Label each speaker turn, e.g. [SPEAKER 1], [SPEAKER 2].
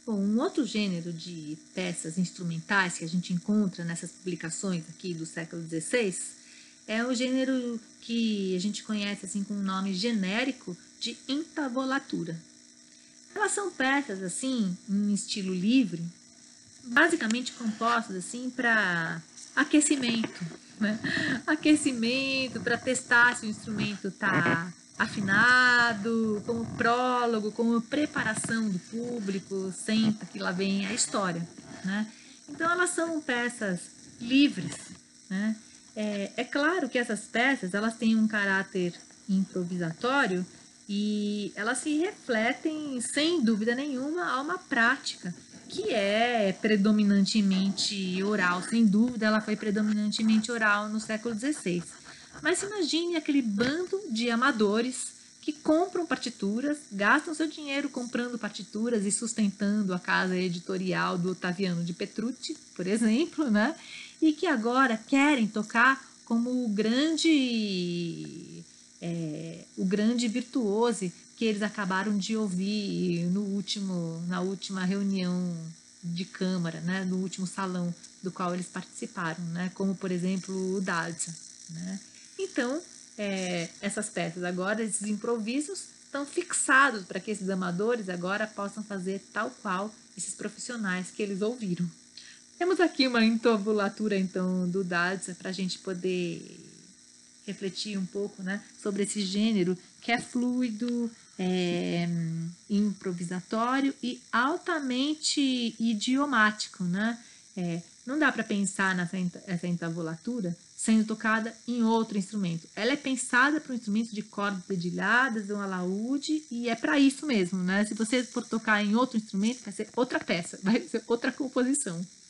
[SPEAKER 1] Bom, um outro gênero de peças instrumentais que a gente encontra nessas publicações aqui do século XVI é o gênero que a gente conhece assim com o nome genérico de entabolatura. Elas são peças assim em estilo livre, basicamente compostas assim para aquecimento, né? Aquecimento para testar se o instrumento está afinado, como prólogo, como preparação do público, senta que lá vem a história, né? Então elas são peças livres, né? É claro que essas peças elas têm um caráter improvisatório e elas se refletem sem dúvida nenhuma a uma prática que é predominantemente oral, sem dúvida ela foi predominantemente oral no século XVI. Mas imagine aquele bando de amadores que compram partituras, gastam seu dinheiro comprando partituras e sustentando a casa editorial do Ottaviano de Petrucci, por exemplo, né? E que agora querem tocar como o grande virtuose que eles acabaram de ouvir na última reunião de câmara, né, no último salão do qual eles participaram, né, como por exemplo o Dalza, né. Então, essas peças agora, esses improvisos estão fixados para que esses amadores agora possam fazer tal qual esses profissionais que eles ouviram. Temos aqui uma entabulatura então do Dalza para a gente poder refletir um pouco, né, sobre esse gênero que é fluido, improvisatório e altamente idiomático, né? Não dá para pensar essa entabulatura sendo tocada em outro instrumento. Ela é pensada para um instrumento de cordas dedilhadas, um alaúde, e é para isso mesmo, né? Se você for tocar em outro instrumento, vai ser outra peça, vai ser outra composição.